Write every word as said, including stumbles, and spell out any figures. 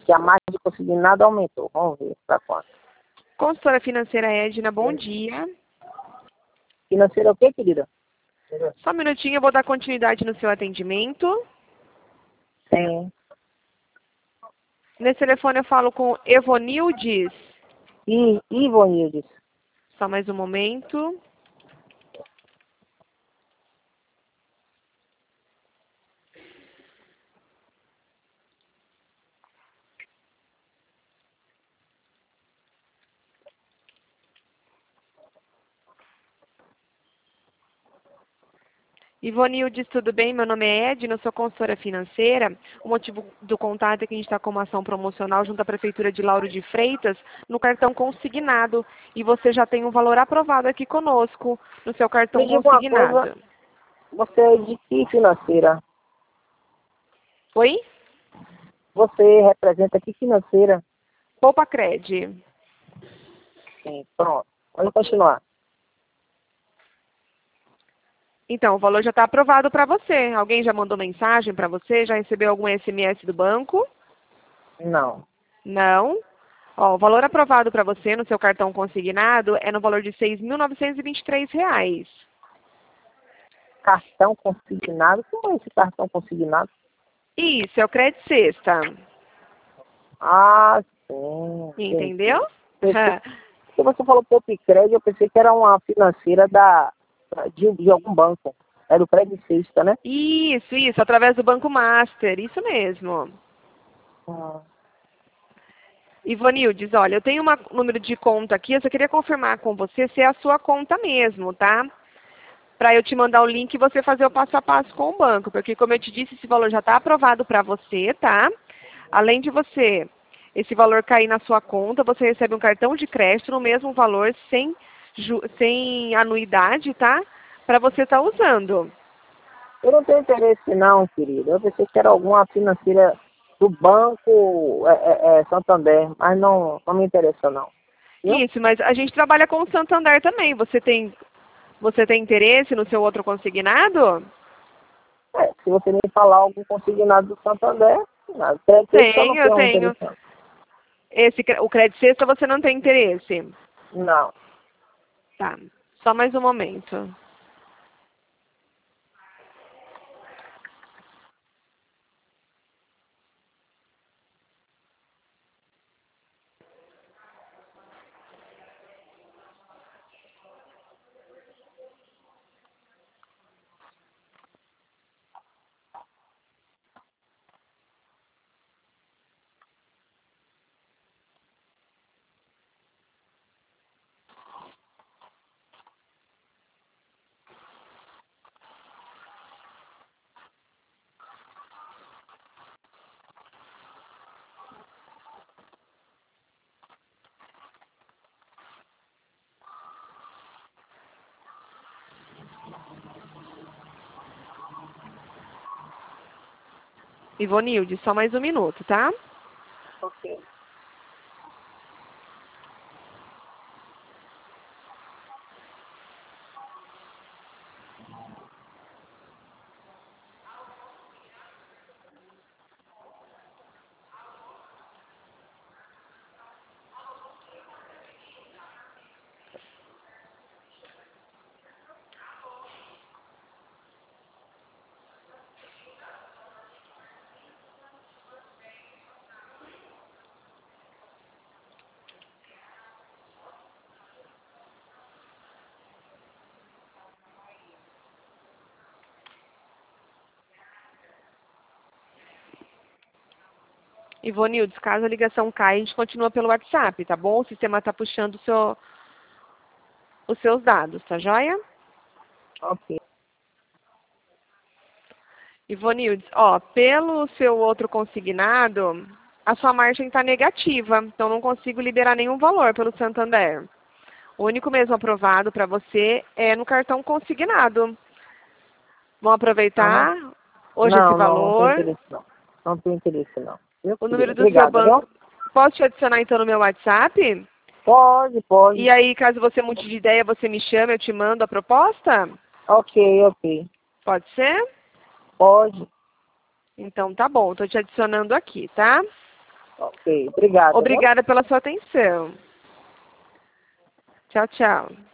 que a margem de consignado aumentou. Vamos ver para quanto. Consultora financeira Edna, bom dia. Financeira o quê, querida? Só um minutinho, eu vou dar continuidade no seu atendimento. Sim. Nesse telefone eu falo com Evonildes. E Ivonildes. Só mais um momento. Ivonildes, tudo bem? Meu nome é Edna, sou consultora financeira. O motivo do contato é que a gente está com uma ação promocional junto à Prefeitura de Lauro de Freitas no cartão consignado. E você já tem um valor aprovado aqui conosco no seu cartão Me diga uma consignado. coisa, você é de que financeira? Oi? Você representa que financeira? Poupa Cred. Sim, pronto. Vamos continuar. Então, o valor já está aprovado para você. Alguém já mandou mensagem para você? Já recebeu algum S M S do banco? Não. Não. Ó, o valor aprovado para você no seu cartão consignado é no valor de seis mil novecentos e vinte e três reais. Cartão consignado? Como é esse cartão consignado? Isso, é o Cred Sexta. Ah, sim. Entendeu? Porque você falou Popcred, eu pensei que era uma financeira da, de, de algum banco. Era o Cred Sexta, né? Isso, isso, através do Banco Master, isso mesmo. Ah. Ivonildes, olha, eu tenho um número de conta aqui, eu só queria confirmar com você se é a sua conta mesmo, tá? Para eu te mandar o link e você fazer o passo a passo com o banco, porque como eu te disse, esse valor já está aprovado para você, tá? Além de você, esse valor cair na sua conta, você recebe um cartão de crédito no mesmo valor, sem, ju sem anuidade, tá? Para você estar usando. Eu não tenho interesse não, querido. Eu pensei que era alguma financeira do banco é, é, é, Santander, mas não, não me interessa não. Viu? Isso, mas a gente trabalha com o Santander também. Você tem, você tem interesse no seu outro consignado? É, se você me falar algum consignado do Santander, nada. Eu não Tenho, eu tenho tenho. interesse não. Esse, o Credit Sexta você não tem interesse? Não. Tá, só mais um momento. Ivonilde, só mais um minuto, tá? Ok. Ivonildes, caso a ligação caia, a gente continua pelo WhatsApp, tá bom? O sistema está puxando o seu, os seus dados, tá joia? Ok. Ivonildes, ó, pelo seu outro consignado, a sua margem está negativa, então não consigo liberar nenhum valor pelo Santander. O único mesmo aprovado para você é no cartão consignado. Vão aproveitar Uhum. hoje esse Não, não, não tenho valor. interesse não. Não tenho interesse não. Viu, O querida? número do seu Obrigada, viu? banco, posso te adicionar então no meu WhatsApp? Pode, pode. E aí, caso você mude de ideia, você me chama, eu te mando a proposta? Ok, ok. Pode ser? Pode. Então tá bom, estou te adicionando aqui, tá? Ok, obrigada. Obrigada pela sua atenção. Tchau, tchau.